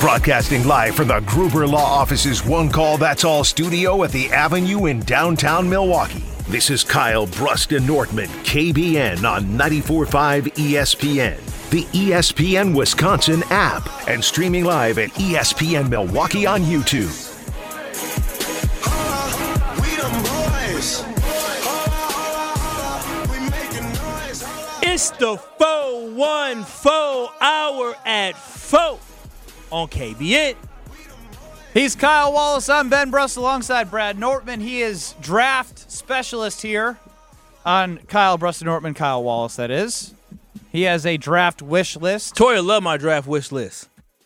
Broadcasting live from the Gruber Law Office's One Call That's All studio at the Avenue in downtown Milwaukee. This is Kyle Brust and Nortman, KBN on 94.5 ESPN, the ESPN Wisconsin app, and streaming live at ESPN Milwaukee on YouTube. It's the 414 hour at 4 on KBN. He's Kyle Wallace. I'm Ben Brust alongside Brad Nortman. He is draft specialist here on Kyle Brust and Nortman. Kyle Wallace, that is. He has a draft wish list. Tori, love my draft wish list.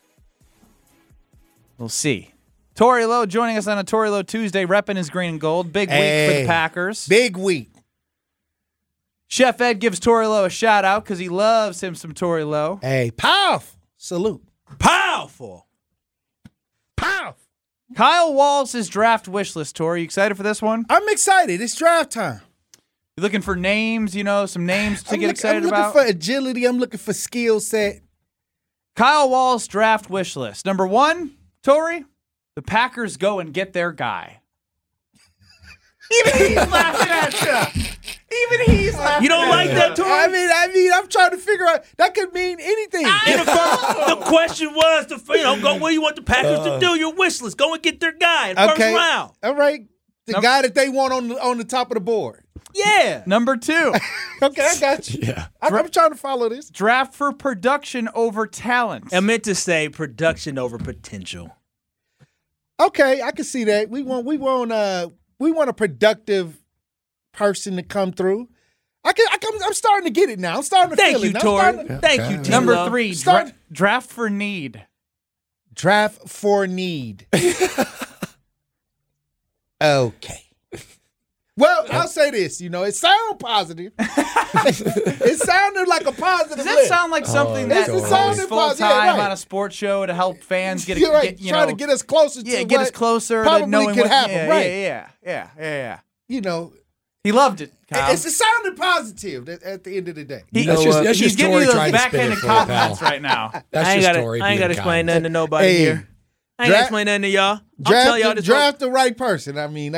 We'll see. Tori Lowe joining us on a Tori Lowe Tuesday, repping his green and gold. Big week for the Packers. Big week. Chef Ed gives Tori Lowe a shout out because he loves him some Tori Lowe. Hey, powerful. Salute. Powerful. Kyle Wallace's draft wish list, Tori. You excited for this one? I'm excited. It's draft time. You looking for names, some names to get excited I'm about? looking for agility. I'm looking for skill set. Kyle Wallace draft wish list. Number 1, Tori, the Packers go and get their guy. Even he's laughing at you. Even he's laughing. You don't like that, Tori? I mean, I'm trying to figure out. That could mean anything. The question was, go where you want the Packers to do your wish list. Go and get their guy in first round. All right. The guy that they want on the top of the board. Yeah. Number 2. Okay, I got you. Yeah. I'm trying to follow this. Draft for production over talent. I meant to say production over potential. Okay, I can see that. We want a productive person to come through. I'm starting to get it now. I'm starting to feel it. Thank you, Tori. Thank you, T. Number 3, draft for need. Draft for need. Okay. Well, I'll say this. It sounded positive. It sounded like a positive. Does that sound like something that is full-time on a sports show to help fans get trying to get us closer to get us closer probably to knowing could what happen, right? Yeah. He loved it, Kyle. It sounded positive at the end of the day. That's just he's giving Tori you those trying to spin it backhanded for you, pal. compliments right now. That's just Tori I ain't got to being explain kind. nothing to nobody here. I ain't got to explain nothing to y'all. I'll tell y'all this. Draft the right person. I mean, it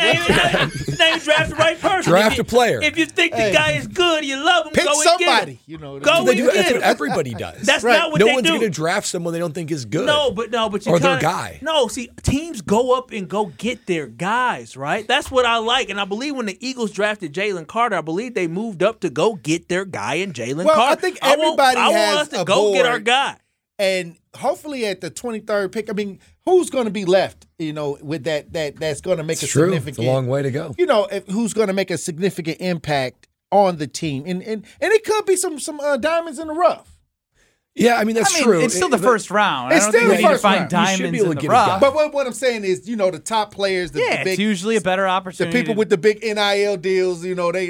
ain't draft the right person. Draft a player. If you think the guy is good, you love him, pick go and somebody. get him. Go That's and what they do. get That's him. what everybody does. That's not what no they one's do. going to draft someone they don't think is good. No, but you or their guy. No, see, teams go up and go get their guys, right? That's what I like. And I believe when the Eagles drafted Jalen Carter, I believe they moved up to go get their guy in Jalen Carter. I think everybody I want has us to a go get board. our guy. And hopefully at the 23rd pick, I mean, who's going to be left, with that's going to make It's a true. significant. It's a long way to go. Who's going to make a significant impact on the team. And it could be some diamonds in the rough. Yeah, I mean, that's true. It's still the first round. It's I don't still think the you need to first find round. diamonds You should be able in to the get a guy. rough. But what I'm saying is, the top players, the It's big, usually a better the opportunity. people with the big NIL deals,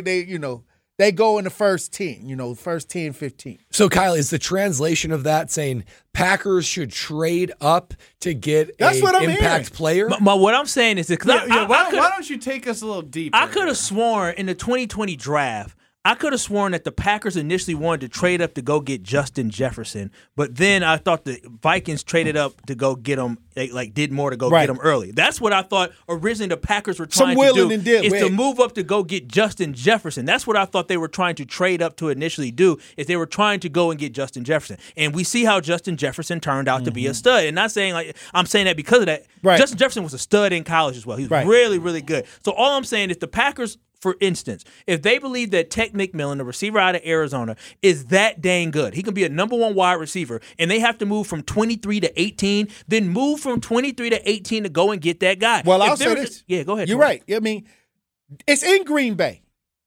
they go in the first 10, first 10, 15. So, Kyle, is the translation of that saying Packers should trade up to get That's what I'm impact hearing. player? What I'm saying is that why don't you take us a little deeper? I could have sworn in the 2020 draft, I could have sworn that the Packers initially wanted to trade up to go get Justin Jefferson, but then I thought the Vikings traded up to go get him, did more to go get him early. That's what I thought originally the Packers were trying to do, is to move up to go get Justin Jefferson. That's what I thought they were trying to trade up to initially do, is they were trying to go and get Justin Jefferson. And we see how Justin Jefferson turned out to be a stud. And not saying I'm saying that because of that. Right. Justin Jefferson was a stud in college as well. He was really, really good. So all I'm saying is the Packers, for instance, if they believe that Tech McMillan, the receiver out of Arizona, is that dang good, he can be a number one wide receiver, and they have to move from 23 to 18, then move from 23 to 18 to go and get that guy. Well, I'll say this. Yeah, go ahead. You're right. I mean, it's in Green Bay.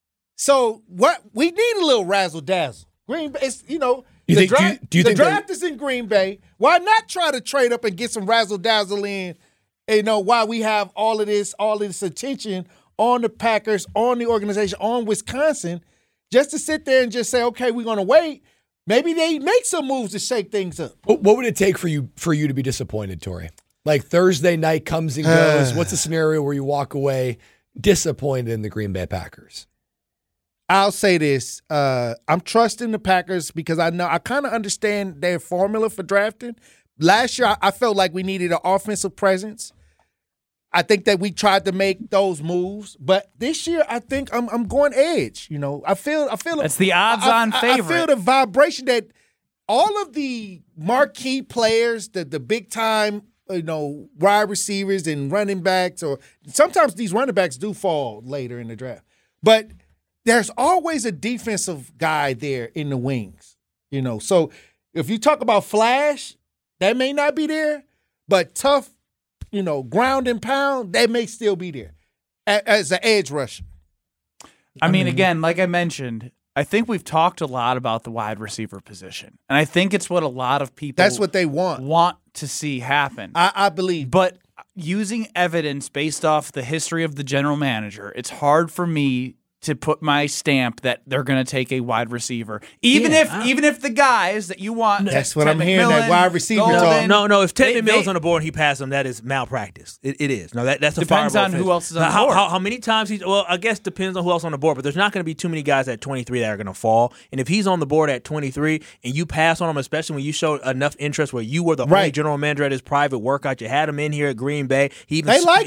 So what we need a little razzle dazzle. Green Bay, the draft is in Green Bay. Why not try to trade up and get some razzle dazzle in? While we have all of this attention on the Packers, on the organization, on Wisconsin, just to sit there and just say, okay, we're going to wait. Maybe they make some moves to shake things up. What would it take for you to be disappointed, Tori? Like Thursday night comes and goes. What's a scenario where you walk away disappointed in the Green Bay Packers? I'll say this. I'm trusting the Packers because I kind of understand their formula for drafting. last year I felt like we needed an offensive presence. I think that we tried to make those moves, but this year I think I'm going edge. You know, I feel that's the odds-on favorite. I feel the vibration that all of the marquee players, the big time, wide receivers and running backs, or sometimes these running backs do fall later in the draft, but there's always a defensive guy there in the wings. So if you talk about flash, that may not be there, but tough. Ground and pound, they may still be there as an edge rusher. I mean, again, like I mentioned, I think we've talked a lot about the wide receiver position. And I think it's what a lot of people that's what they want to see happen. I believe. But using evidence based off the history of the general manager, it's hard for me to put my stamp that they're going to take a wide receiver, even if the guys that you want. That's what I'm hearing. That wide receiver talk. No. If Ted McMillan's on the board and he passed him, that is malpractice. It is. No, that's a depends on who else is on the board. How many times he's? Well, I guess depends on who else is on the board. But there's not going to be too many guys at 23 that are going to fall. And if he's on the board at 23 and you pass on him, especially when you showed enough interest where you were the only general manager at his private workout, you had him in here at Green Bay. He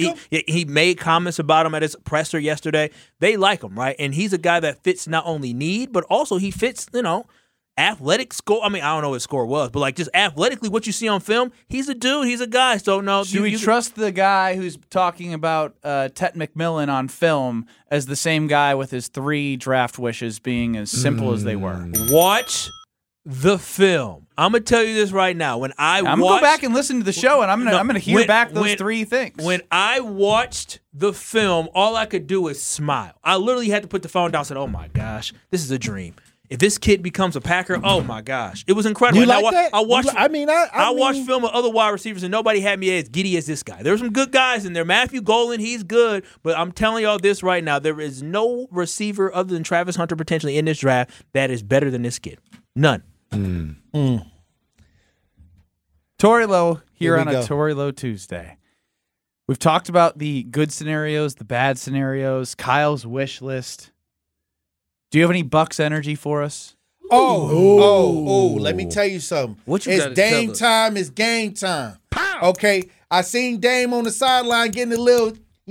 made comments about him at his presser yesterday. They like him, right? And he's a guy that fits not only need, but also he fits, athletic score. I mean, I don't know what his score was, but just athletically, what you see on film, he's a dude, he's a guy. So no, do we trust the guy who's talking about Ted McMillan on film as the same guy with his 3 draft wishes being as simple as they were? Watch the film. I'm gonna tell you this right now. When I'm gonna go back and listen to the show, and I'm gonna hear back those 3 things. When I watched the film, all I could do was smile. I literally had to put the phone down and said, "Oh my gosh, this is a dream. If this kid becomes a Packer, oh my gosh, it was incredible." You like that? I watched. I watched film of other wide receivers, and nobody had me as giddy as this guy. There were some good guys in there. Matthew Golden, he's good, but I'm telling y'all this right now: there is no receiver other than Travis Hunter potentially in this draft that is better than this kid. None. Tory Lowe here on a Tory Lowe Tuesday. We've talked about the good scenarios, the bad scenarios, Kyle's wish list. Do you have any Bucks energy for us? Let me tell you something. It's Dame time, it's game time. Pow! Okay, I seen Dame on the sideline getting a little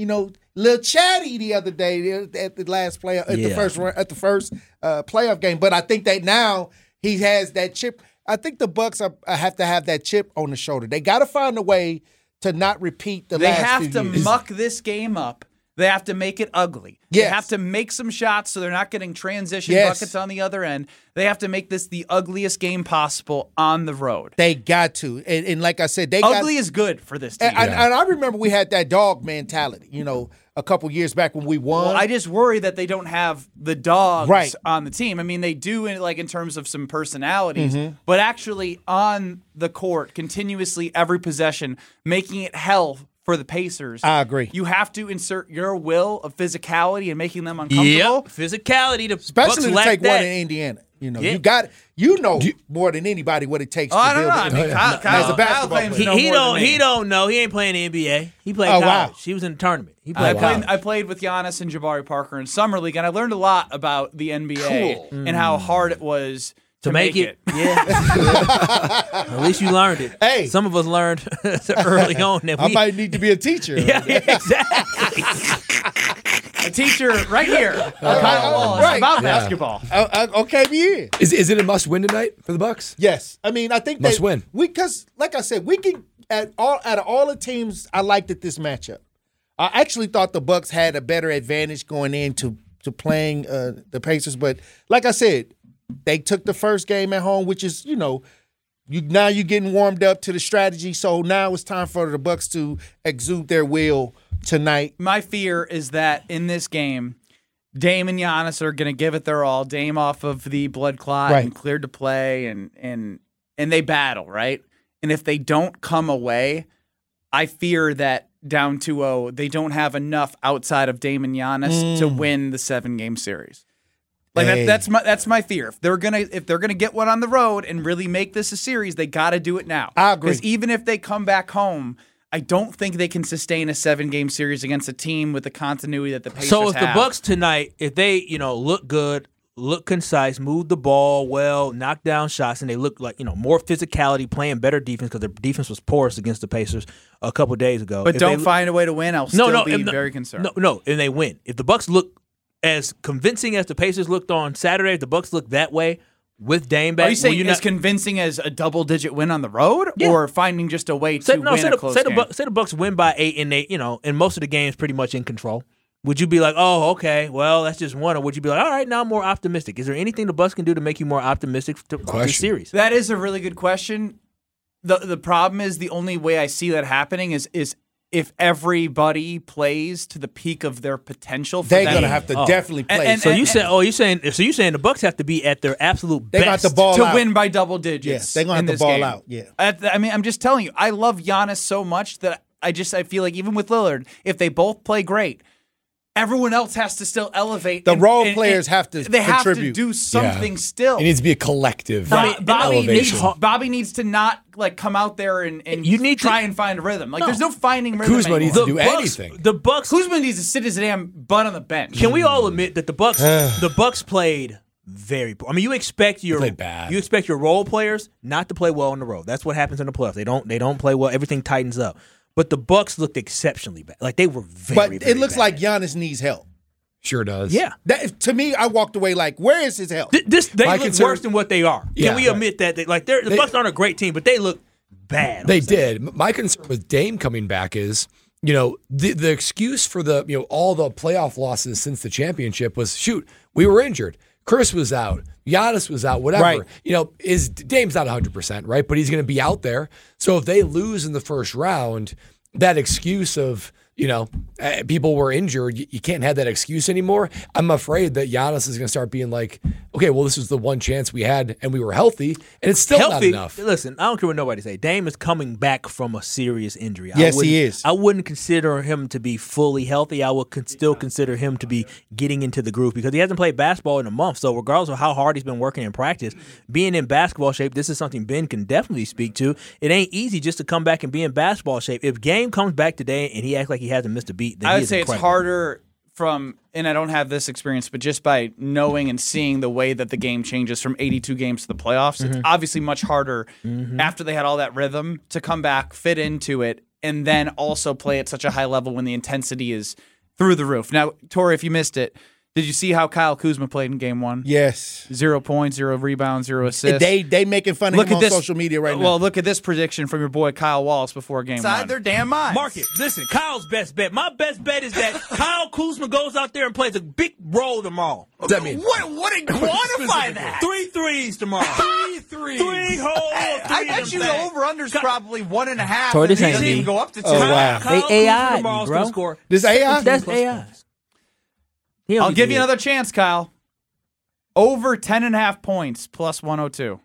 chatty the other day at the last play at the first playoff game. But I think that now he has that chip. I think the Bucks have to have that chip on the shoulder. They got to find a way to not repeat the last few years. They have to muck this game up. They have to make it ugly. Yes. They have to make some shots so they're not getting transition buckets on the other end. They have to make this the ugliest game possible on the road. They got to. And like I said, ugly is good for this team. And I remember we had that dog mentality, a couple years back when we won. Well, I just worry that they don't have the dogs on the team. I mean, they do in terms of some personalities, but actually on the court, continuously every possession, making it hell for the Pacers. I agree. You have to insert your will of physicality and making them uncomfortable. Yep, phicality. Especially to take one in Indiana. You got more than anybody what it takes to build it. As a basketball player. He don't know. He ain't playing the NBA. He played college. Wow. He was in the tournament. He played I played with Giannis and Jabari Parker in summer league, and I learned a lot about the NBA and how hard it was to make it. Yeah. At least you learned it. Hey. Some of us learned early on that I might need to be a teacher. Yeah, exactly. A teacher right here, Kyle Wallace, about basketball. Okay, yeah. Is it a must-win tonight for the Bucks? Yes. I mean, I think must win. Because, like I said, we can out of all the teams, I liked this matchup. I actually thought the Bucks had a better advantage going into playing the Pacers, but like I said, they took the first game at home, which is, now you're getting warmed up to the strategy. So now it's time for the Bucks to exude their will tonight. My fear is that in this game, Dame and Giannis are going to give it their all. Dame off of the blood clot and cleared to play, and they battle, right? And if they don't come away, I fear that down 2-0, they don't have enough outside of Dame and Giannis to win the 7-game series. Like that's my fear. If they're gonna get one on the road and really make this a series, they got to do it now. I agree. Because even if they come back home, I don't think they can sustain a 7-game series against a team with the continuity that the Pacers have. So if the Bucks tonight, if they look good, looked concise, moved the ball well, knocked down shots, and they looked like, more physicality, playing better defense because their defense was porous against the Pacers a couple days ago. But don't find a way to win, I'll still be very concerned. No, and they win. If the Bucks look as convincing as the Pacers looked on Saturday, if the Bucks look that way with Dame back, are you saying as convincing as a double-digit win on the road, or finding just a way to win a close game? Say the Bucks win by 8, and they, and most of the game's pretty much in control. Would you be like, oh, okay, well, that's just one? Or would you be like, all right, now I'm more optimistic? Is there anything the Bucks can do to make you more optimistic to this series? That is a really good question. The problem is the only way I see that happening is if everybody plays to the peak of their potential. They're going to have to definitely play. So you're saying the Bucks have to be at their absolute best got the ball to out. Win by double digits. Yeah, they're going to have the ball out. Yeah. I'm just telling you, I love Giannis so much that I feel like even with Lillard, if they both play great, everyone else has to still elevate. The role players have to They contribute. have to do something still. It needs to be a collective elevation. Bobby needs to not come out there and try and find a rhythm. There's no finding rhythm Kuzma anymore. needs to do anything. The Bucks. Kuzma needs to sit his damn butt on the bench. Can we all admit that the Bucks played very poor? I mean, you expect your role players not to play well on the road. That's what happens in the playoffs. They don't play well. Everything tightens up. But the Bucks looked exceptionally bad. They were very But it looks bad. like Giannis needs help. Sure does. Yeah. To me, I walked away like, where is his help? They look worse than what they are. Yeah, Can we admit that? The Bucks aren't a great team, but they look bad. They did. My concern with Dame coming back is, the excuse for all the playoff losses since the championship was, shoot, we were injured. Chris was out. Giannis was out, whatever. Right. Dame's not 100%, right? But he's going to be out there. So if they lose in the first round, that excuse of, people were injured, you can't have that excuse anymore. I'm afraid that Giannis is going to start being like, okay, well, this was the one chance we had and we were healthy, and it's still not enough. Listen, I don't care what nobody say. Dame is coming back from a serious injury. Yes, he is. I wouldn't consider him to be fully healthy. I would still consider him to be getting into the groove because he hasn't played basketball in a month. So regardless of how hard he's been working in practice, being in basketball shape, this is something Ben can definitely speak to. It ain't easy just to come back and be in basketball shape. If Game comes back today and he acts like he hasn't missed a beat, then I would say incredible. It's harder and I don't have this experience, but just by knowing and seeing the way that the game changes from 82 games to the playoffs, it's obviously much harder after they had all that rhythm to come back, fit into it, and then also play at such a high level when the intensity is through the roof. Now, Tori, if you missed it, did you see how Kyle Kuzma played in Game 1? Yes. 0 points, 0 rebounds, 0 assists. They making fun of him on social media right now. Well, look at this prediction from your boy Kyle Wallace before Game 1. Inside their damn minds. Mark it. Listen, Kyle's best bet. My best bet is that Kyle Kuzma goes out there and plays a big role tomorrow. What does that mean? What quantify that? 3 threes tomorrow. 3 threes. 3 whole. I bet you the over-under's probably 1.5. Tori, this and ain't he me. doesn't even go up to 2. Oh, wow. Kyle Kuzma AI, tomorrow's bro. gonna score. This AI? That's AI. I'll give you another chance, Kyle. Over 10.5 points plus 102.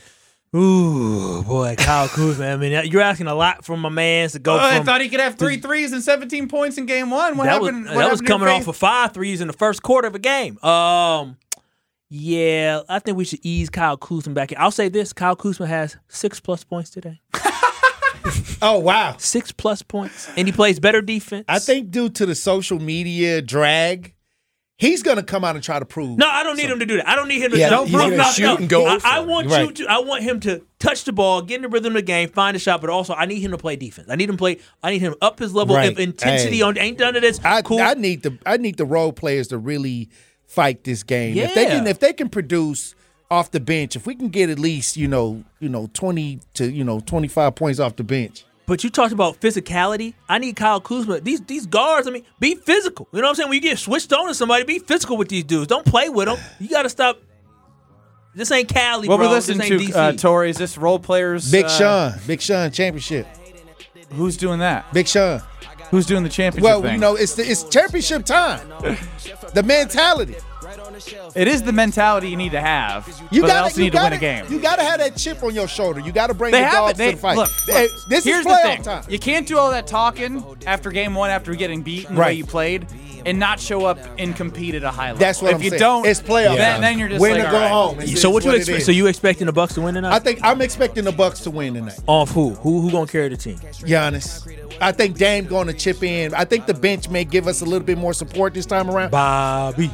Ooh, boy, Kyle Kuzma. I mean, you're asking a lot from my man to go from. I thought he could have 3 threes and 17 points in Game 1. That was coming off of 5 threes in the first quarter of a game. Yeah, I think we should ease Kyle Kuzma back in. I'll say this: Kyle Kuzma has 6+ points today. Oh, wow. 6+ points. And he plays better defense. I think due to the social media drag, he's going to come out and try to prove. No, I don't need him to do that. I don't need him to he's going to shoot and go. I want him to touch the ball, get in the rhythm of the game, find a shot, but also I need him to play defense. I need him up his level of intensity. Ain't done it as cool. I need the role players to really fight this game. Yeah. If they can produce off the bench, if we can get at least 20 to 25 points off the bench. But you talked about physicality. I need Kyle Kuzma. These guards, be physical. You know what I'm saying? When you get switched on to somebody, be physical with these dudes. Don't play with them. You got to stop. This ain't Cali, what bro. We're listening this ain't to, Tori, is this role players? Big Sean championship. Who's doing that? Big Sean. Who's doing the championship thing? Well, it's championship time. The mentality. It is the mentality you need to have. You also need to win a game. You got to have that chip on your shoulder. You got to bring the dogs to the fight. Look, this here's is playoff the thing. time. You can't do all that talking after Game 1 after getting beat and the way you played and not show up and compete at a high level. That's what if I'm you saying. don't, it's playoffs. Then you're just win like, or go home. So what you expect? So you expecting the Bucks to win tonight? I'm expecting the Bucks to win tonight. Off who? Who gonna carry the team? Giannis. I think Dame going to chip in. I think the bench may give us a little bit more support this time around. Bobby.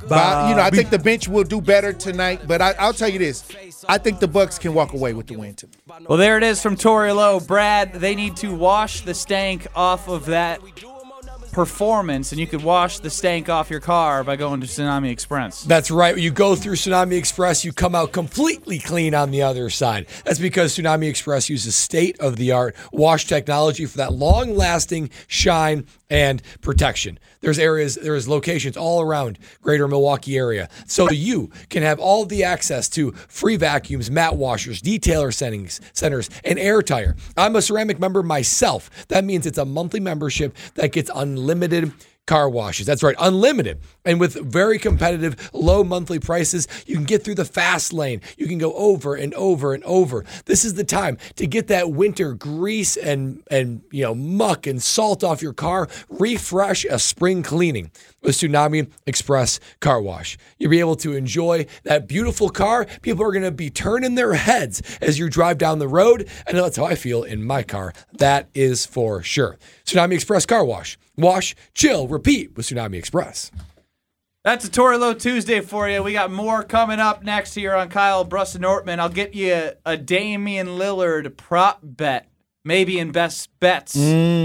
I think the bench will do better tonight. But I'll tell you this: I think the Bucks can walk away with the win tonight. Well, there it is from Torey Lowe. Brad, they need to wash the stank off of that performance, and you could wash the stank off your car by going to Tsunami Express. That's right. You go through Tsunami Express, you come out completely clean on the other side. That's because Tsunami Express uses state-of-the-art wash technology for that long-lasting shine and protection. There's locations all around greater Milwaukee area. So you can have all the access to free vacuums, mat washers, detailer centers, and air tire. I'm a ceramic member myself. That means it's a monthly membership that gets unlimited car washes. That's right, unlimited. And with very competitive, low monthly prices, you can get through the fast lane. You can go over and over and over. This is the time to get that winter grease and muck and salt off your car. Refresh a spring cleaning with Tsunami Express Car Wash. You'll be able to enjoy that beautiful car. People are going to be turning their heads as you drive down the road. And that's how I feel in my car. That is for sure. Tsunami Express Car Wash. Wash, chill, repeat with Tsunami Express. That's a Torey Lowe Tuesday for you. We got more coming up next here on Kyle Brust and Nortman. I'll get you a Damian Lillard prop bet, maybe in best bets.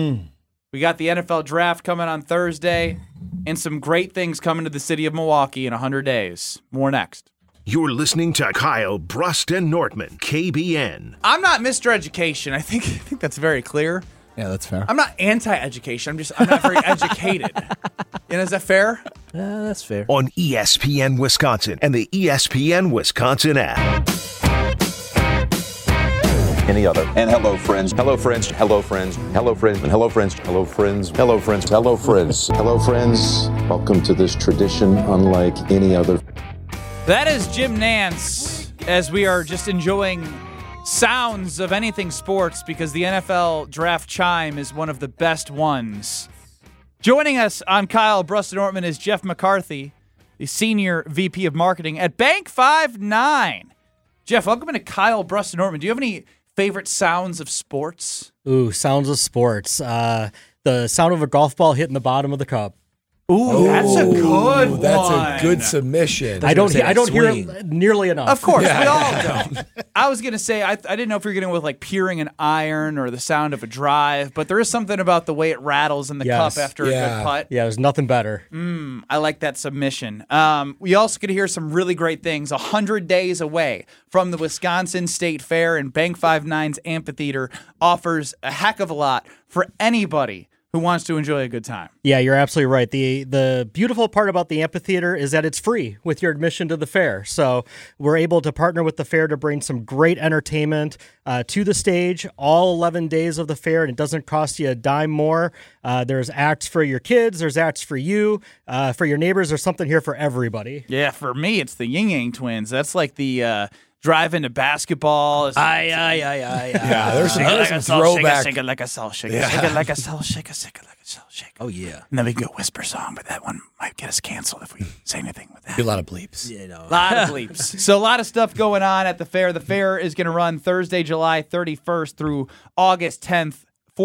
We got the NFL draft coming on Thursday and some great things coming to the city of Milwaukee in 100 days. More next. You're listening to Kyle Brust and Nortman, KBN. I'm not Mr. Education. I think that's very clear. Yeah, that's fair. I'm not anti-education. I'm not very educated. Is that fair? Yeah, that's fair. On ESPN Wisconsin and the ESPN Wisconsin app. Any other. And hello, friends. Hello, friends. Hello, friends. Hello, friends. And hello, friends. Hello, friends. Hello, friends. Hello, friends. Hello, friends. Welcome to this tradition unlike any other. That is Jim Nance, as we are just enjoying sounds of anything sports because the NFL draft chime is one of the best ones. Joining us on Kyle Brust and Nortman is Jeff McCarthy, the Senior VP of Marketing at Bank 59. Jeff, welcome to Kyle Brust and Nortman. Do you have any favorite sounds of sports? Ooh, sounds of sports. The sound of a golf ball hitting the bottom of the cup. Ooh, that's a good one. That's a good submission. I don't hear it nearly enough. Of course, we all don't. I was going to say, I didn't know if you're going with like peering an iron or the sound of a drive, but there is something about the way it rattles in the cup after a good putt. Yeah, there's nothing better. I like that submission. We also get to hear some really great things. 100 days away from the Wisconsin State Fair, and Bank 59's amphitheater offers a heck of a lot for anybody who wants to enjoy a good time. Yeah, you're absolutely right. The beautiful part about the amphitheater is that it's free with your admission to the fair. So we're able to partner with the fair to bring some great entertainment to the stage all 11 days of the fair, and it doesn't cost you a dime more. There's acts for your kids. There's acts for you. For your neighbors, there's something here for everybody. Yeah, for me, it's the Ying Yang Twins. That's like the drive into basketball. Yeah, there's some throwback. Shake it like a salt, shake it, shake it like a salt, shake it, shake it like a salt, shake it. Oh, yeah. And then we go whisper song, but that one might get us canceled if we say anything with that. Be a lot of bleeps. A lot of bleeps. So a lot of stuff going on at the fair. The fair is going to run Thursday, July 31st through August 10th.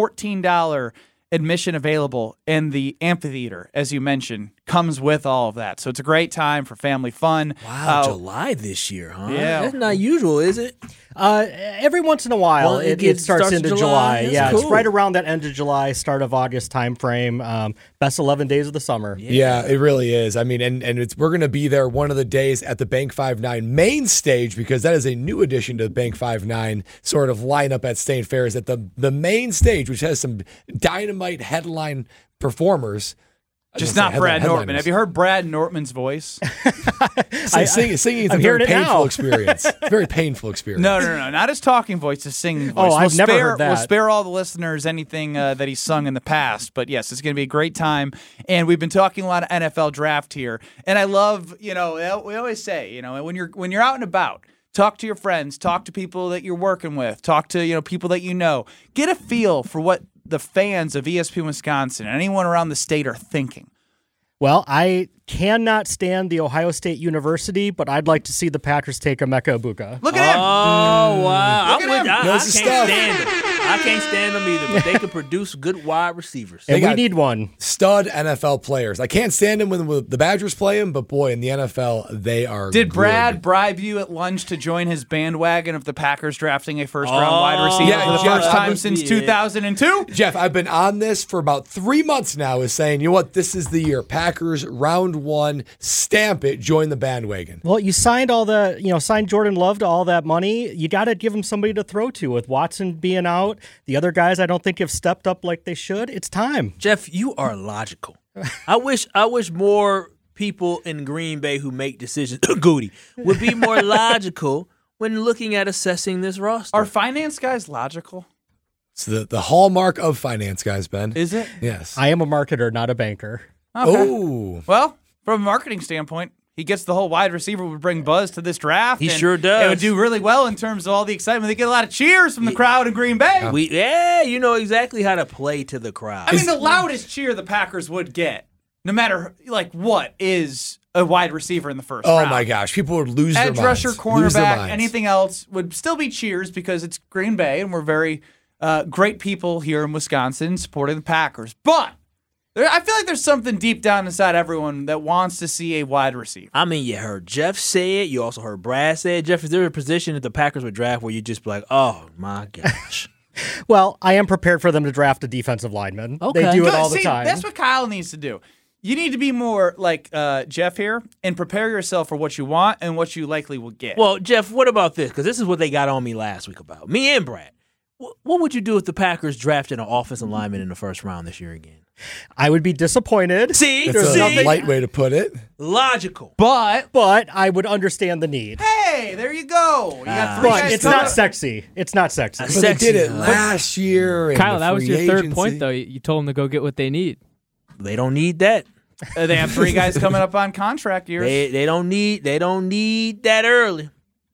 $14 admission available in the amphitheater, as you mentioned, comes with all of that. So it's a great time for family fun. Wow, July this year, huh? Yeah. That's not usual, is it? Every once in a while, it starts into July. Yeah, cool. It's right around that end of July, start of August time frame. Best 11 days of the summer. Yeah, it really is. I mean, and we're going to be there one of the days at the Bank 59 main stage, because that is a new addition to the Bank 59 sort of lineup at State Fair, is that the main stage, which has some dynamite headline performers. Just not Brad Nortman. Have you heard Brad Nortman's voice? Singing is a very painful experience. Very painful experience. No. Not his talking voice, his singing voice. I've never heard that. We'll spare all the listeners anything that he's sung in the past. But yes, it's going to be a great time. And we've been talking a lot of NFL draft here. And I love, we always say, when you're out and about, talk to your friends, talk to people that you're working with, talk to, people that you know. Get a feel for what the fans of ESPN Wisconsin and anyone around the state are thinking. Well, I cannot stand the Ohio State University, but I'd like to see the Packers take Emeka Egbuka. Look at him. Oh, wow. I can't Knows his stuff. stand them. I can't stand them either, but they can produce good wide receivers. And we got need one. Stud NFL players. I can't stand them when the Badgers play them, but boy, in the NFL, they are Did Brad good. bribe you at lunch to join his bandwagon of the Packers drafting a first-round wide receiver Yeah, for the Jeff, first time since yeah. 2002? Jeff, I've been on this for about 3 months now, is saying, you know what, this is the year. Packers, round 1, stamp it, join the bandwagon. Well, you signed signed Jordan Love to all that money. You got to give him somebody to throw to. With Watson being out, the other guys I don't think have stepped up like they should. It's time. Jeff, you are logical. I wish more people in Green Bay who make decisions, Goody, would be more logical when looking at assessing this roster. Are finance guys logical? It's the hallmark of finance guys, Ben. Is it? Yes. I am a marketer, not a banker. Okay. Oh. Well, from a marketing standpoint, he gets the whole wide receiver would bring buzz to this draft. He and sure does. It would do really well in terms of all the excitement. They get a lot of cheers from the crowd in Green Bay. You know exactly how to play to the crowd. I mean, the loudest cheer the Packers would get, no matter what, is a wide receiver in the first round. Oh my gosh, people would lose their Edge minds. rusher, Lose their cornerback, minds. anything else would still be cheers because it's Green Bay and we're very great people here in Wisconsin supporting the Packers. But I feel like there's something deep down inside everyone that wants to see a wide receiver. I mean, you heard Jeff say it. You also heard Brad say it. Jeff, is there a position that the Packers would draft where you just be like, oh, my gosh. Well, I am prepared for them to draft a defensive lineman. Okay. They do it Good. all the See, time. that's what Kyle needs to do. You need to be more like Jeff here and prepare yourself for what you want and what you likely will get. Well, Jeff, what about this? Because this is what they got on me last week about. Me and Brad. What would you do if the Packers drafted an offensive lineman in the first round this year again? I would be disappointed. See? It's a light way to put it. Logical. but I would understand the need. hey, there you go. You got three But guys it's coming not up. sexy. It's not sexy. But they did it last year. in Kyle, the that was your free third agency. point, though. You told them to go get what they need. They don't need that. They have three guys coming up on contract years. They don't need that early.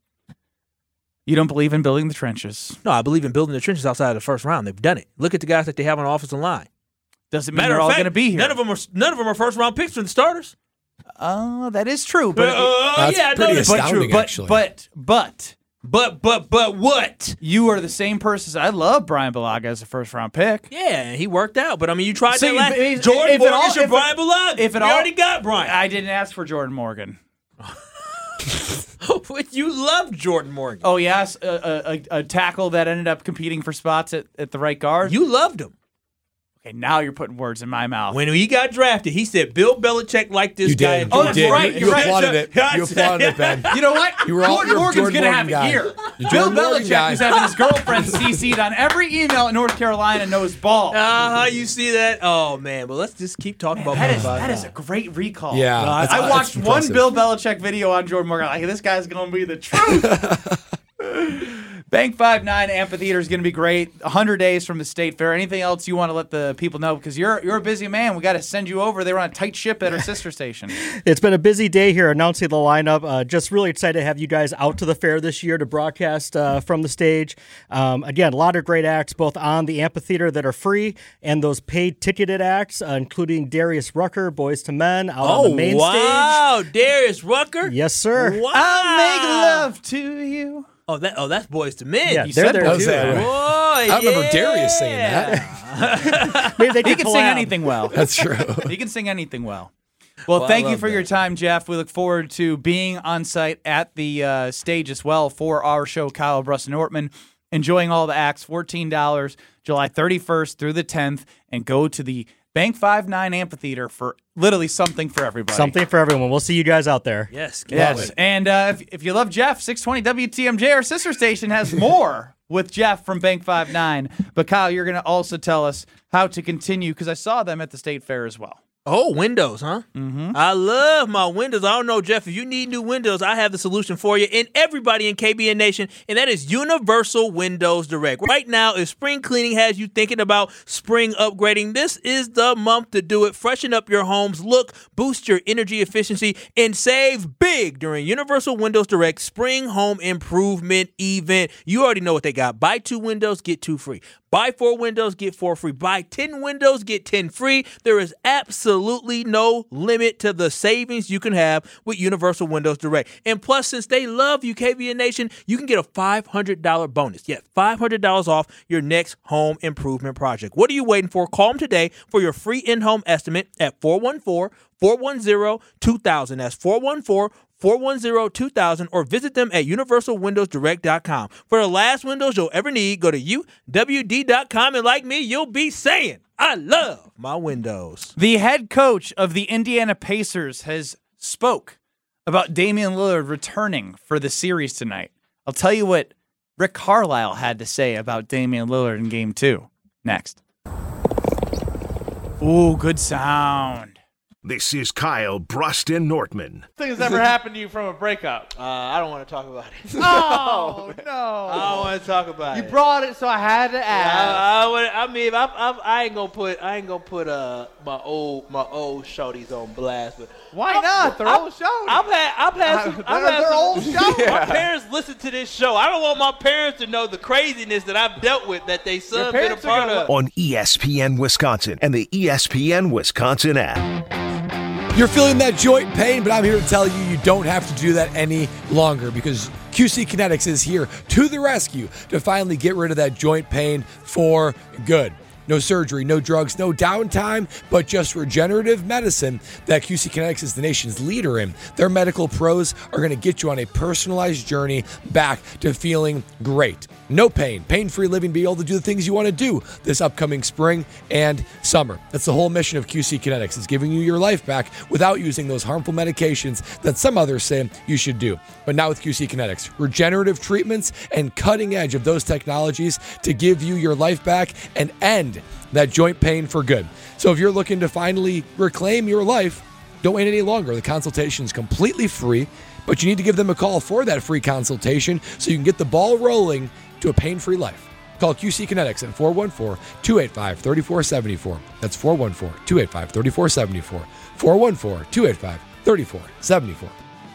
You don't believe in building the trenches. No, I believe in building the trenches outside of the first round. They've done it. Look at the guys that they have on the offensive line. Doesn't mean they're all going to be here. None of them are first round picks for the starters. That is true. But That's yeah, pretty no, astounding, actually. But But what? you are the same person. I love Brian Bulaga as a first round pick. Yeah, he worked out. But I mean, you tried So that last. if Jordan it Morgan all- is your if it- Brian Bulaga. if it we all- already got Brian. I didn't ask for Jordan Morgan. You love Jordan Morgan. Oh yes, a tackle that ended up competing for spots at the right guard. You loved him. Okay, now you're putting words in my mouth. When he got drafted, he said Bill Belichick liked this You guy. did. and Oh, You that's did. right. You You're right. applauded it. You applauded it, Ben. You know what? You were all- Jordan you're a Morgan's Jordan going to have Morgan it guy. here. You're Bill Jordan Morgan Belichick guy. is having his girlfriend CC'd on every email in North Carolina knows ball. You see that? Oh man, but let's just keep talking about That is a great recall. Yeah, I that's watched one impressive. Bill Belichick video on Jordan Morgan. Like, this guy's going to be the truth. Bank 5-9 Amphitheater is going to be great. 100 days from the State Fair. Anything else you want to let the people know? Because you're a busy man. We got to send you over. They were on a tight ship at our sister station. It's been a busy day here announcing the lineup. Just really excited to have you guys out to the fair this year to broadcast from the stage. Again, a lot of great acts both on the amphitheater that are free and those paid ticketed acts, including Darius Rucker, Boys to Men, out on the main stage. Wow, Darius Rucker. Yes, sir. Wow. I'll make love to you. That's Boys to Men. Yeah, You they're said there that too. too. Boy, I I remember Darius saying that. Maybe they He could can sing collab. anything well. That's true. He can sing anything well. Well, I thank you love for your that. time, Jeff. We look forward to being on site at the stage as well for our show, Kyle Bruss and Ortman. Enjoying all the acts, $14, July 31st through the 10th, and go to the Bank 5-9 Amphitheater for literally something for everybody. Something for everyone. We'll see you guys out there. Yes. Yes. And if you love Jeff, 620 WTMJ, our sister station, has more with Jeff from Bank 5-9. But Kyle, you're going to also tell us how to continue, because I saw them at the State Fair as well. Oh, windows, huh? Mm-hmm. I love my windows. I don't know, Jeff, if you need new windows, I have the solution for you and everybody in KBN Nation, and that is Universal Windows Direct. Right now, if spring cleaning has you thinking about spring upgrading, this is the month to do it. Freshen up your home's look, boost your energy efficiency, and save big during Universal Windows Direct Spring Home Improvement Event. You already know what they got. Buy 2 windows, get 2 free. Buy 4 windows, get 4 free. Buy 10 windows, get 10 free. There is absolutely absolutely no limit to the savings you can have with Universal Windows Direct. And plus, since they love you, KBN Nation, you can get a $500 bonus. Yeah, $500 off your next home improvement project. What are you waiting for? Call them today for your free in-home estimate at 414-410-2000. That's 414-410-2000, or visit them at universalwindowsdirect.com. For the last windows you'll ever need, go to UWD.com, and like me, you'll be saying, I love my windows. The head coach of the Indiana Pacers has spoke about Damian Lillard returning for the series tonight. I'll tell you what Rick Carlisle had to say about Damian Lillard in Game 2 next. Ooh, good sound. This is Kyle Bruston Nortman. Things ever happened to you from a breakup? I don't want to talk about it. Oh, no. I don't want to talk about it. You brought it, so I had to ask. I ain't gonna put my old shorties on blast. But why not? They're old shows. I've had some old shows. My parents listen to this show. I don't want my parents to know the craziness that I've dealt with that they son been a part of. On ESPN Wisconsin and the ESPN Wisconsin app. You're feeling that joint pain, but I'm here to tell you you don't have to do that any longer, because QC Kinetics is here to the rescue to finally get rid of that joint pain for good. No surgery, no drugs, no downtime, but just regenerative medicine that QC Kinetics is the nation's leader in. Their medical pros are going to get you on a personalized journey back to feeling great. No pain, pain-free living, be able to do the things you want to do this upcoming spring and summer. That's the whole mission of QC Kinetics, is giving you your life back without using those harmful medications that some others say you should do. But not with QC Kinetics. Regenerative treatments and cutting edge of those technologies to give you your life back and end that joint pain for good. So if you're looking to finally reclaim your life, don't wait any longer. The consultation is completely free, but you need to give them a call for that free consultation so you can get the ball rolling to a pain-free life. Call QC Kinetics at 414-285-3474. That's 414-285-3474. 414-285-3474.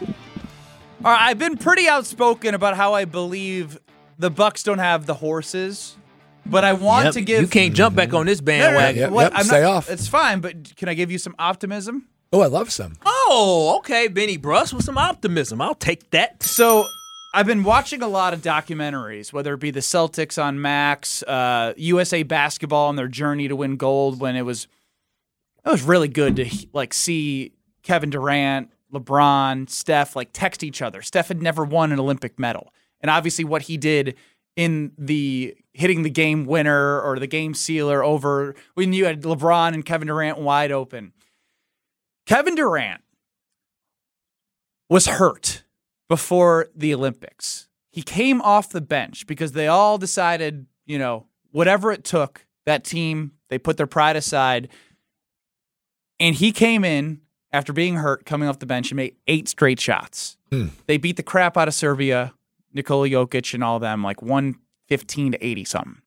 All right, I've been pretty outspoken about how I believe the Bucks don't have the horses, but I want to give... You can't jump back on this bandwagon. Stay off. It's fine, but can I give you some optimism? Oh, I love some. Oh, okay, Benny Bruss with some optimism. I'll take that. So I've been watching a lot of documentaries, whether it be the Celtics on Max, USA Basketball and their journey to win gold, when it was really good to see Kevin Durant, LeBron, Steph text each other. Steph had never won an Olympic medal. And obviously what he did in the hitting the game winner or the game sealer over when you had LeBron and Kevin Durant wide open. Kevin Durant was hurt before the Olympics. He came off the bench because they all decided, whatever it took, that team, they put their pride aside. And he came in after being hurt, coming off the bench, and made 8 straight shots. They beat the crap out of Serbia, Nikola Jokic and all of them, 115 to 80 something.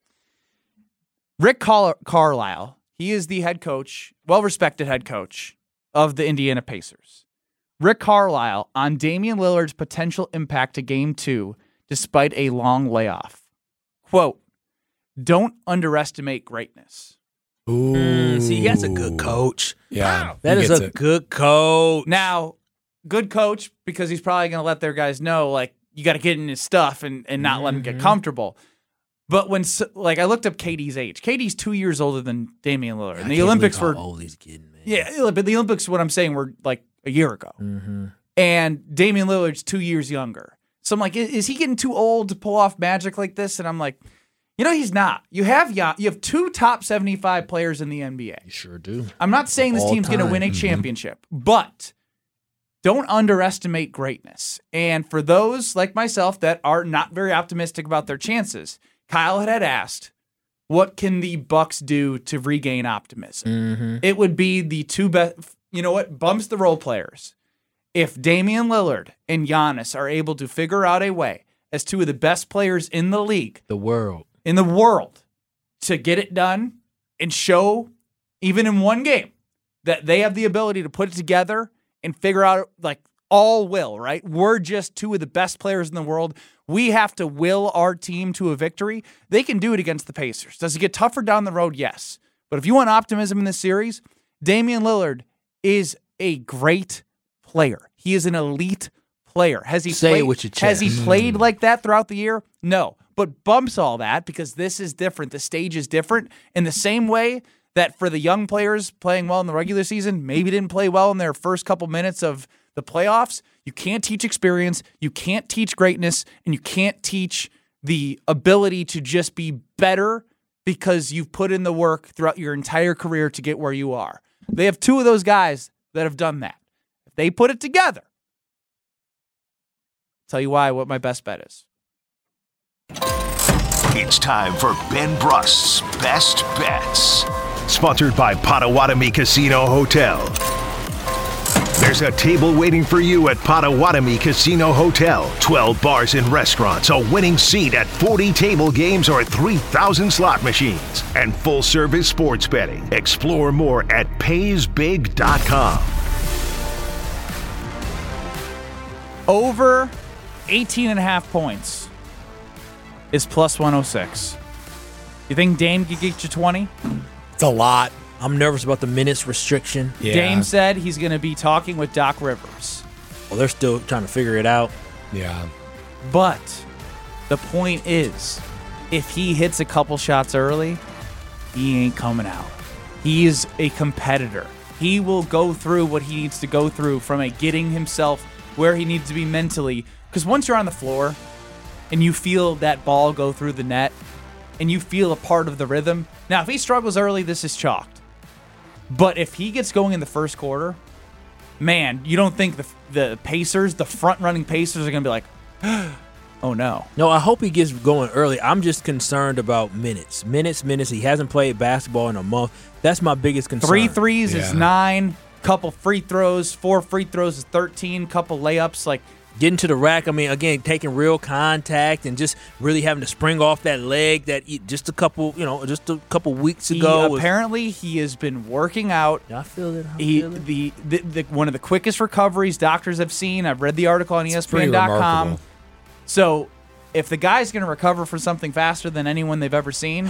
Rick Carlisle, he is the head coach, well-respected head coach of the Indiana Pacers. Rick Carlisle on Damian Lillard's potential impact to Game 2 despite a long layoff. Quote, "Don't underestimate greatness." Ooh. See, that's a good coach. Yeah. That is a good coach. Now, good coach because he's probably going to let their guys know, you got to get in his stuff and not let him get comfortable. But when, I looked up KD's age. KD's 2 years older than Damian Lillard. And the Olympics were... how old he's getting, man. Yeah, but the Olympics, what I'm saying, were a year ago. Mm-hmm. And Damian Lillard's 2 years younger. So I'm like, is he getting too old to pull off magic like this? And I'm like, he's not. You have 2 top 75 players in the NBA. You sure do. I'm not saying this team's going to win a championship, but don't underestimate greatness. And for those like myself that are not very optimistic about their chances, Kyle had asked, what can the Bucks do to regain optimism? Mm-hmm. It would be the 2 best, bumps the role players. If Damian Lillard and Giannis are able to figure out a way as 2 of the best players in the league, in the world, to get it done and show, even in one game, that they have the ability to put it together and figure out, all will, right? We're just 2 of the best players in the world. We have to will our team to a victory. They can do it against the Pacers. Does it get tougher down the road? Yes. But if you want optimism in this series, Damian Lillard is a great player. He is an elite player. Has he Say played, it with your chest. Has he played like that throughout the year? No. But bumps all that because this is different. The stage is different in the same way that for the young players playing well in the regular season, maybe didn't play well in their first couple minutes of the playoffs. You can't teach experience. You can't teach greatness, and you can't teach the ability to just be better because you've put in the work throughout your entire career to get where you are. They have two of those guys that have done that. If they put it together, I'll tell you what my best bet is. It's time for Ben Brust's Best Bets. Sponsored by Potawatomi Casino Hotel. There's a table waiting for you at Potawatomi Casino Hotel. 12 bars and restaurants, a winning seat at 40 table games or 3,000 slot machines, and full-service sports betting. Explore more at PaysBig.com. Over 18.5 points is plus 106. You think Dame could get you 20? It's a lot. I'm nervous about the minutes restriction. Yeah. Dame said he's going to be talking with Doc Rivers. Well, they're still trying to figure it out. Yeah. But the point is, if he hits a couple shots early, he ain't coming out. He is a competitor. He will go through what he needs to go through from a getting himself where he needs to be mentally. Because once you're on the floor and you feel that ball go through the net and you feel a part of the rhythm. Now, if he struggles early, this is chalked. But if he gets going in the first quarter, man, you don't think the Pacers, the front-running Pacers, are going to be like, oh, no. No, I hope he gets going early. I'm just concerned about minutes. Minutes. He hasn't played basketball in a month. That's my biggest concern. 3 threes is 9. Couple free throws. 4 free throws is 13. Couple layups. Like, getting to the rack, I mean, again, taking real contact and just really having to spring off that leg that just a couple weeks ago. Apparently, he has been working out. I feel it. The one of the quickest recoveries doctors have seen. I've read the article on ESPN.com. So, if the guy's going to recover from something faster than anyone they've ever seen, I'm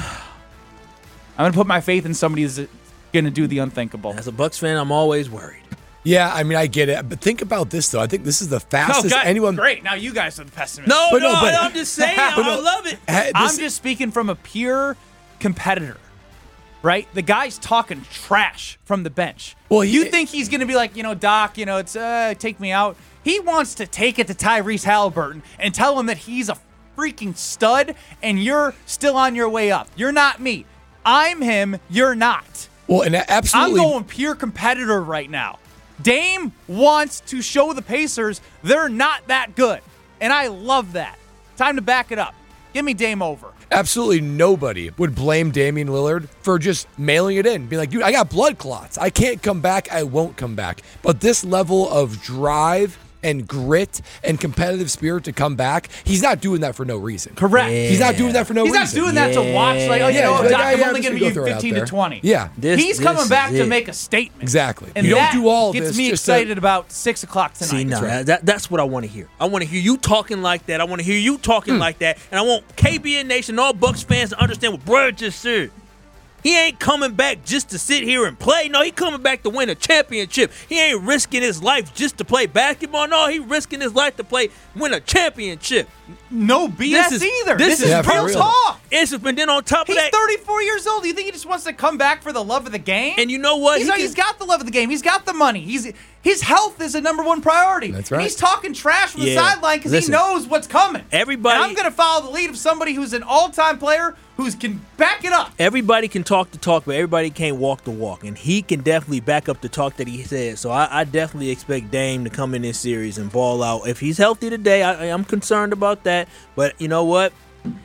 going to put my faith in somebody who's going to do the unthinkable. As a Bucks fan, I'm always worried. Yeah, I mean, I get it. But think about this, though. I think this is the fastest anyone... Great. Now you guys are the pessimists. No, I'm just saying. I love it. I'm just speaking from a pure competitor, right? The guy's talking trash from the bench. Well, you think he's going to be like, Doc, it's take me out. He wants to take it to Tyrese Halliburton and tell him that he's a freaking stud and you're still on your way up. You're not me. I'm him. You're not. Well, and absolutely... I'm going pure competitor right now. Dame wants to show the Pacers they're not that good, and I love that. Time to back it up. Give me Dame over. Absolutely nobody would blame Damian Lillard for just mailing it in. Being like, dude, I got blood clots. I can't come back. I won't come back. But this level of drive and grit and competitive spirit to come back, he's not doing that for no reason. Correct. Yeah. He's not doing that for no reason. He's not doing that to watch, like, Doc, I'm only going to give you 15 to 20. Yeah. He's coming back to make a statement. Exactly. And you that don't do all gets this me excited about 6 o'clock tonight. See, no, that's what I want to hear. I want to hear you talking like that. I want to hear you talking like that. And I want KBN Nation, all Bucks fans to understand what Brad just said. He ain't coming back just to sit here and play. No, he coming back to win a championship. He ain't risking his life just to play basketball. No, he risking his life to win a championship. No BS either. This is real talk. And then on top of that, he's 34 years old. Do you think he just wants to come back for the love of the game? And you know what? He's got the love of the game. He's got the money. His health is a number one priority. That's right. And he's talking trash from the sideline because he knows what's coming. And I'm going to follow the lead of somebody who's an all-time player who can back it up. Everybody can talk the talk, but everybody can't walk the walk. And he can definitely back up the talk that he said. So I definitely expect Dame to come in this series and ball out. If he's healthy today, I'm concerned about that. But you know what?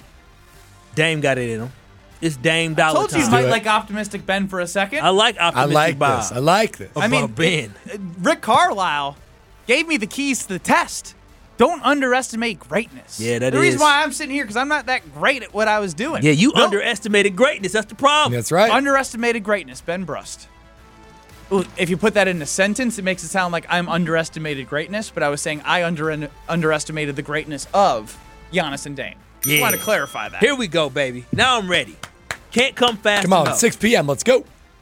Dame got it in him. It's Dame Dollar I told you might like Optimistic Ben for a second. I like Optimistic Bob. I like this. I mean, Ben. Rick Carlisle gave me the keys to the test. Don't underestimate greatness. Yeah, that the is. The reason why I'm sitting here because I'm not that great at what I was doing. Yeah, you underestimated greatness. That's the problem. That's right. Underestimated greatness, Ben Brust. Ooh, if you put that in a sentence, it makes it sound like I'm underestimated greatness, but I was saying I underestimated the greatness of Giannis and Dame. Just want to clarify that. Here we go, baby. Now I'm ready. Can't come fast enough. Come on, enough. 6 p.m. Let's go.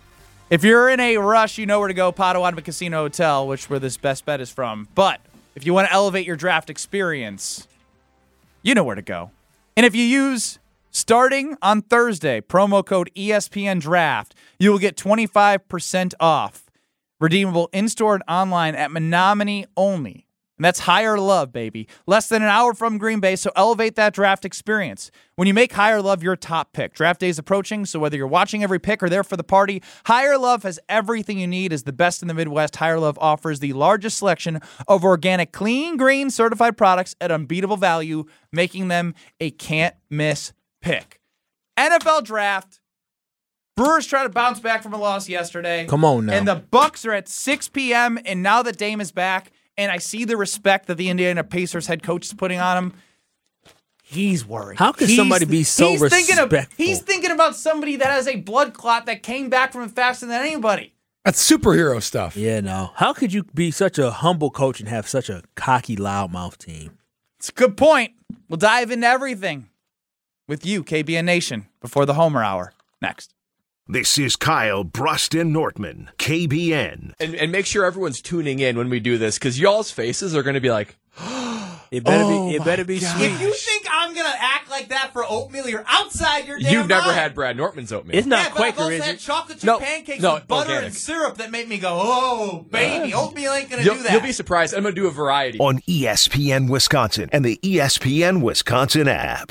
If you're in a rush, you know where to go, Potawatomi Casino Hotel, which where this best bet is from. But if you want to elevate your draft experience, you know where to go. And if you use, starting on Thursday, promo code ESPN Draft, you will get 25% off. Redeemable in-store and online at Menominee only. And that's Higher Love, baby. Less than an hour from Green Bay, so elevate that draft experience. When you make Higher Love your top pick, draft day is approaching, so whether you're watching every pick or there for the party, Higher Love has everything you need. As the best in the Midwest, Higher Love offers the largest selection of organic, clean, green, certified products at unbeatable value, making them a can't-miss pick. NFL Draft. Brewers try to bounce back from a loss yesterday. Come on now. And the Bucks are at 6 p.m., and now that Dame is back, and I see the respect that the Indiana Pacers head coach is putting on him, he's worried. How could somebody be so respectful? He's thinking about somebody that has a blood clot that came back from it faster than anybody. That's superhero stuff. Yeah, no. How could you be such a humble coach and have such a cocky, loudmouth team? It's a good point. We'll dive into everything with you, KBN Nation, before the Homer Hour. Next. This is Kyle Bruston Nortman, KBN. And make sure everyone's tuning in when we do this, because y'all's faces are going to be like, it better be sweet. If you think I'm going to act like that for oatmeal, you're outside your damn You've never mind. had Brad Nortman's oatmeal. It's not But Quaker, I've also is had it? chocolate chip No, pancakes no, with butter organic. and syrup that make me go, oh, baby, oatmeal ain't going to do that. You'll be surprised. I'm going to do a variety. On ESPN Wisconsin and the ESPN Wisconsin app.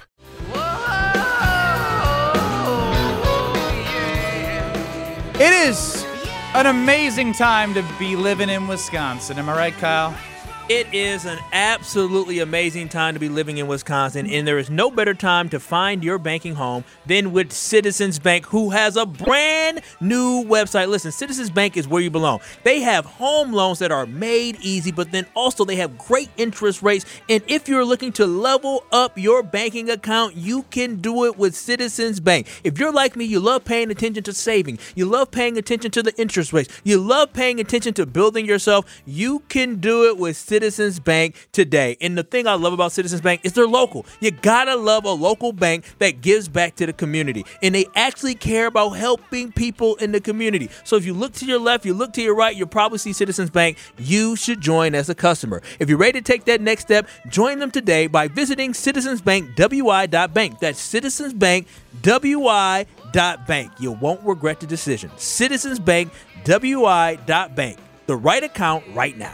It is an amazing time to be living in Wisconsin. Am I right, Kyle? It is an absolutely amazing time to be living in Wisconsin, and there is no better time to find your banking home than with Citizens Bank, who has a brand new website. Listen, Citizens Bank is where you belong. They have home loans that are made easy, but then also they have great interest rates. And if you're looking to level up your banking account, you can do it with Citizens Bank. If you're like me, you love paying attention to saving. You love paying attention to the interest rates. You love paying attention to building yourself. You can do it with Citizens Bank today. And the thing I love about Citizens Bank is they're local. You gotta love a local bank that gives back to the community. And they actually care about helping people in the community. So if you look to your left, you look to your right, you'll probably see Citizens Bank. You should join as a customer. If you're ready to take that next step, join them today by visiting citizensbankwi.bank. That's citizensbankwi.bank. You won't regret the decision. citizensbankwi.bank. The right account right now.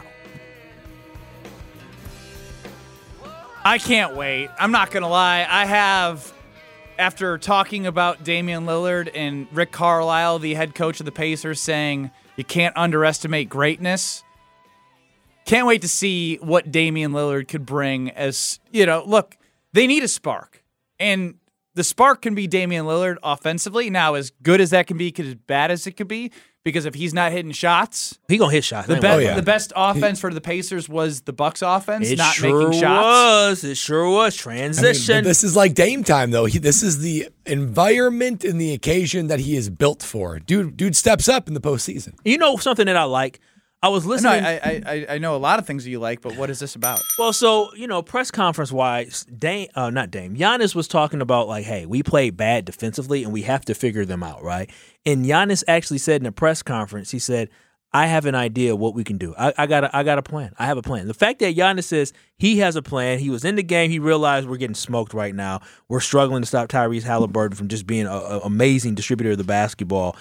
I can't wait. I'm not going to lie. I have, after talking about Damian Lillard and Rick Carlisle, the head coach of the Pacers, saying you can't underestimate greatness, can't wait to see what Damian Lillard could bring as, look, they need a spark. And the spark can be Damian Lillard offensively. Now, as good as that can be, as bad as it could be, because if he's not hitting shots, he gonna hit shots. The best offense for the Pacers was the Bucks offense, it not sure making shots. It sure was. Transition. But this is like Dame time, though. This is the environment and the occasion that he is built for. Dude steps up in the postseason. You know something that I like? I was listening. No, I know a lot of things that you like, but what is this about? Well, so, press conference wise, Giannis was talking about like, hey, we played bad defensively and we have to figure them out, right? And Giannis actually said in a press conference, he said, I have an idea what we can do. I got a plan. I have a plan. The fact that Giannis says he has a plan, he was in the game, he realized we're getting smoked right now. We're struggling to stop Tyrese Halliburton from just being an amazing distributor of the basketball.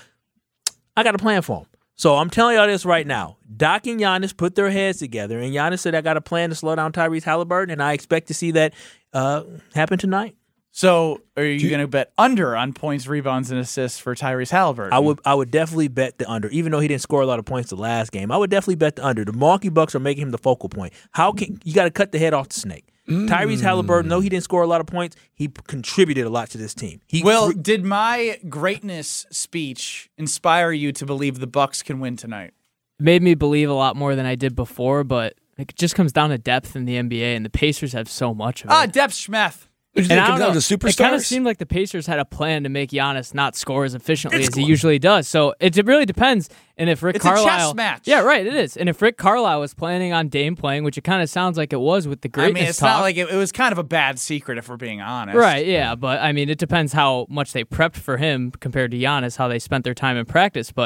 I got a plan for him. So I'm telling y'all this right now. Doc and Giannis put their heads together, and Giannis said, I got a plan to slow down Tyrese Halliburton, and I expect to see that happen tonight. So are you going to bet under on points, rebounds, and assists for Tyrese Halliburton? I would definitely bet the under. Even though he didn't score a lot of points the last game, I would definitely bet the under. The Milwaukee Bucks are making him the focal point. You got to cut the head off the snake. Tyrese Halliburton, though he didn't score a lot of points, he contributed a lot to this team. Did my greatness speech inspire you to believe the Bucks can win tonight? It made me believe a lot more than I did before, but it just comes down to depth in the NBA, and the Pacers have so much of it. Depth schmeth. And I don't know, it kind of seemed like the Pacers had a plan to make Giannis not score as efficiently as he usually does. So it really depends. And if Rick Carlisle, a chess match. Yeah, right, it is. And if Rick Carlisle was planning on Dame playing, which it kind of sounds like it was with the greatness it's talk. not like it was kind of a bad secret if we're being honest. Right, yeah, but it depends how much they prepped for him compared to Giannis, how they spent their time in practice. But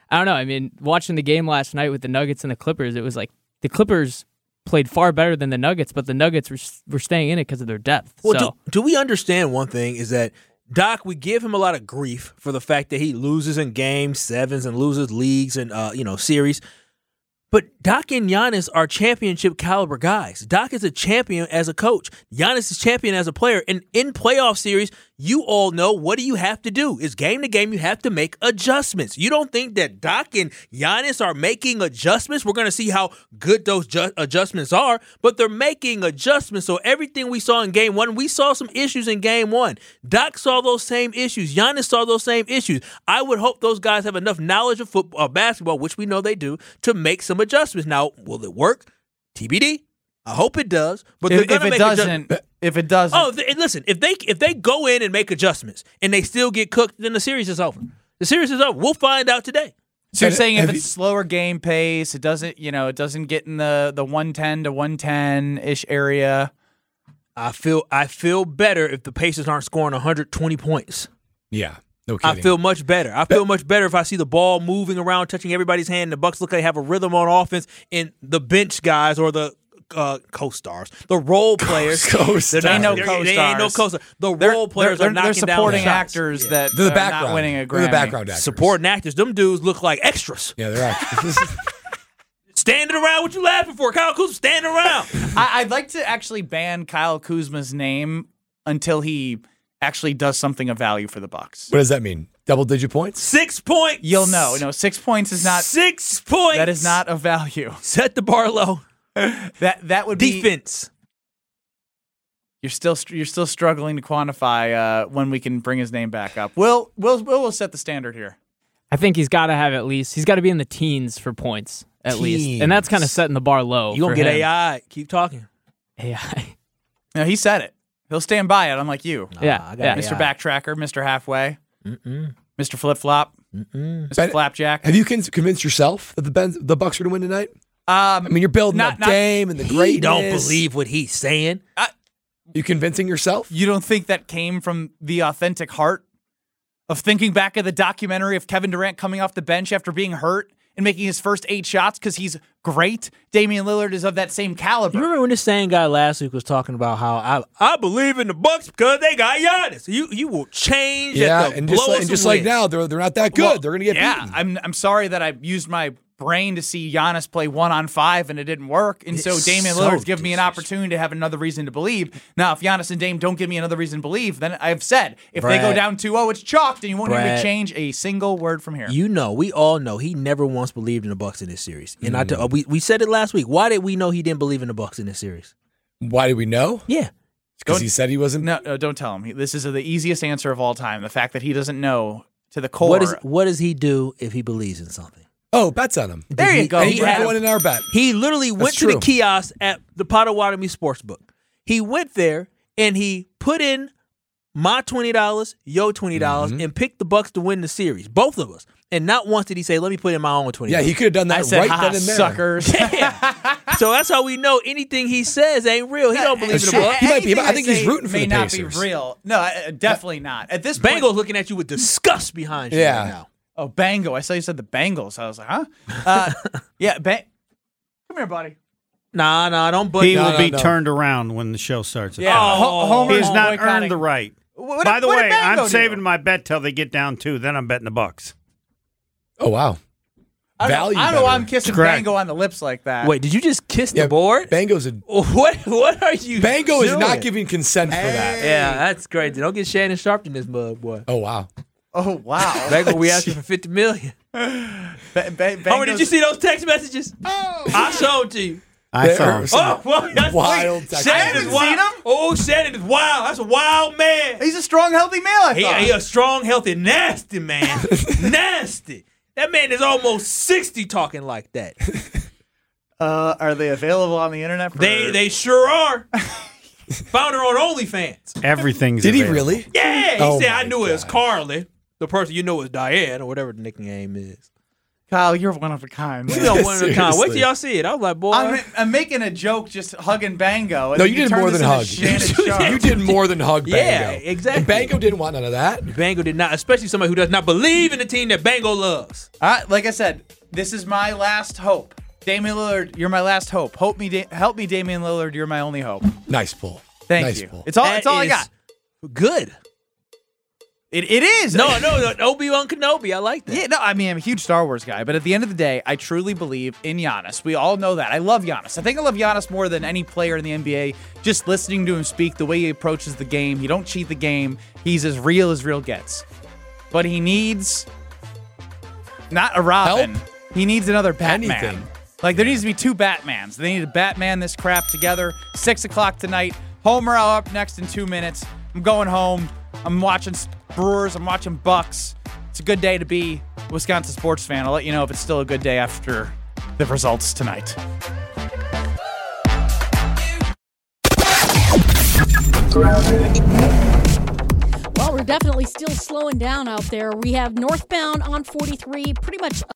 I don't know. I mean, watching the game last night with the Nuggets and the Clippers, it was like the Clippers played far better than the Nuggets, but the Nuggets were staying in it because of their depth. Well, so. do we understand one thing is that Doc, we give him a lot of grief for the fact that he loses in game sevens and loses leagues and series. But Doc and Giannis are championship caliber guys. Doc is a champion as a coach. Giannis is champion as a player. And in playoff series, you all know, what do you have to do? It's game to game. You have to make adjustments. You don't think that Doc and Giannis are making adjustments? We're going to see how good those adjustments are, but they're making adjustments. So everything we saw in game one, we saw some issues in game one. Doc saw those same issues. Giannis saw those same issues. I would hope those guys have enough knowledge of football, basketball, which we know they do, to make some adjustments. Now, will it work? TBD. I hope it does. But if it doesn't, listen. If they go in and make adjustments and they still get cooked, then the series is over. The series is over. We'll find out today. So you're saying if it's slower game pace, it doesn't get in the 110 to 110-ish area. I feel better if the Pacers aren't scoring 120 points. Yeah. No kidding. I feel much better. I feel much better if I see the ball moving around, touching everybody's hand. And the Bucks look like they have a rhythm on offense, and the bench guys or the co-stars, the role players. They ain't no co-stars. The role players are knocking down They're supporting shots. actors that they're the are background. not winning a Grammy. They're the background actors. Supporting actors. Them dudes look like extras. Yeah, they're actors. Standing around, what you laughing for? Kyle Kuzma standing around. I'd like to actually ban Kyle Kuzma's name until he actually does something of value for the Bucks. What does that mean? Double-digit points? 6 points. You'll know. No, 6 points is not 6 points. That is not of value. Set the bar low. That would be defense. You're still struggling to quantify when we can bring his name back up. We'll set the standard here. I think he's got to be in the teens for points at least, and that's kind of setting the bar low. You gonna get AI? Keep talking. AI. No, he said it. He'll stand by it. Unlike you. Yeah. Mr. Backtracker, Mr. Halfway, Mr. Flip Flop, Mr. Flapjack. Have you convinced yourself that the Bucks are going to win tonight? I mean, you're building up Dame and the greatness. He don't believe what he's saying. You convincing yourself? You don't think that came from the authentic heart of thinking back at the documentary of Kevin Durant coming off the bench after being hurt and making his first 8 shots because he's great? Damian Lillard is of that same caliber. You remember when this same guy last week was talking about how I believe in the Bucks because they got Giannis. You will change. Yeah, and just like now, they're not that good. Well, they're going to get beaten. I'm sorry that I used my brain to see Giannis play 1-on-5 and it didn't work. And so Damian Lillard's given me an opportunity to have another reason to believe. Now, if Giannis and Dame don't give me another reason to believe, then I've said, if they go down 2-0, it's chalked and you won't hear me change a single word from here. We all know he never once believed in the Bucks in this series. And we said it last week. Why did we know he didn't believe in the Bucks in this series? Why did we know? Yeah. Because he said he wasn't. No, don't tell him. This is the easiest answer of all time. The fact that he doesn't know to the core. What does he do if he believes in something? Oh, bets on him. There you go. He had one in our bet. He literally went to the kiosk at the Potawatomi Sportsbook. He went there and he put in my $20, your $20, and picked the Bucks to win the series. Both of us. And not once did he say, let me put in my own $20. Yeah, he could have done that right then and there. Suckers. Yeah. So that's how we know anything he says ain't real. He don't believe in the Bucks. He might be. I think he's rooting for the Pacers. May not be real. No, definitely not. At this point, Bengals looking at you with disgust behind you right now. Oh, Bango. I saw you said the Bengals. I was like, huh? Yeah, come here, buddy. Nah, don't He will be turned around when the show starts. Yeah. Homer has not earned the right. By the way, I'm saving do? my bet till they get down 2. Then I'm betting the Bucks. Oh, wow. I don't know why I'm kissing Bango on the lips like that. Wait, did you just kiss the board? Bango's a... What are you Bango doing? is not giving consent for that. Yeah, that's crazy. Don't get Shannon Sharp in this mud, boy. Oh, wow. Oh, wow. Bango, we asked you for $50 million. Homer, did you see those text messages? Oh, I showed to you. I saw him. Oh, well, that's wild. Shannon is wild. Oh, Shannon is wild. That's a wild man. He's a strong, healthy male, I thought. He a strong, healthy, nasty man. Nasty. That man is almost 60 talking like that. Are they available on the internet? They sure are. Found her on OnlyFans. Everything's Did available. he really? Yeah. He said, I knew it was Carly. The person you know is Diane or whatever the nickname is. Kyle, you're one of a kind. We don't one of a kind. Wait till y'all see it. I was like, boy. I'm making a joke just hugging Bango. No, you did more than hug. You did more than hug Bango. Yeah, exactly. And Bango didn't want none of that. Bango did not, especially somebody who does not believe in the team that Bango loves. Like I said, this is my last hope. Damian Lillard, you're my last hope. Help me, Damian Lillard. You're my only hope. Nice pull. Thank you. Pull. It's all I got. Good. It is. No, Obi-Wan Kenobi. I like that. Yeah, no, I mean, I'm a huge Star Wars guy, but at the end of the day, I truly believe in Giannis. We all know that. I love Giannis. I think I love Giannis more than any player in the NBA. Just listening to him speak, the way he approaches the game. He don't cheat the game. He's as real gets. But he needs not a Robin. Help? He needs another Batman. Anything. Like, there needs to be two Batmans. They need to Batman this crap together. 6 o'clock tonight. Homer up next in 2 minutes. I'm going home. I'm watching Brewers. I'm watching Bucks. It's a good day to be a Wisconsin sports fan. I'll let you know if it's still a good day after the results tonight. Well, we're definitely still slowing down out there. We have northbound on 43 pretty much